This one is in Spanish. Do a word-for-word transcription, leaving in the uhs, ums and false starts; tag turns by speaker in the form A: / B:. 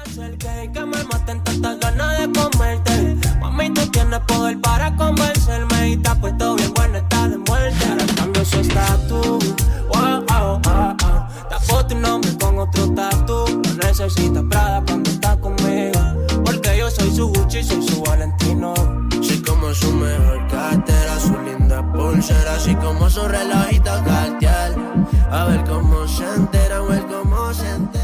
A: Que, que me maten tantas ganas de comerte. Mami, tú tienes poder para convencerme. Y te has puesto bien buena, está de muerte. Ahora cambio su estatus. Wow, wow, wow, wow. Tapo tu nombre con otro tatu. No necesitas Prada cuando estás conmigo. Porque yo soy su Gucci, soy su Valentino.
B: Soy como su mejor cartera, su linda pulsera. Así como su relojito Cartier. A ver cómo se entera, a ver cómo se entera.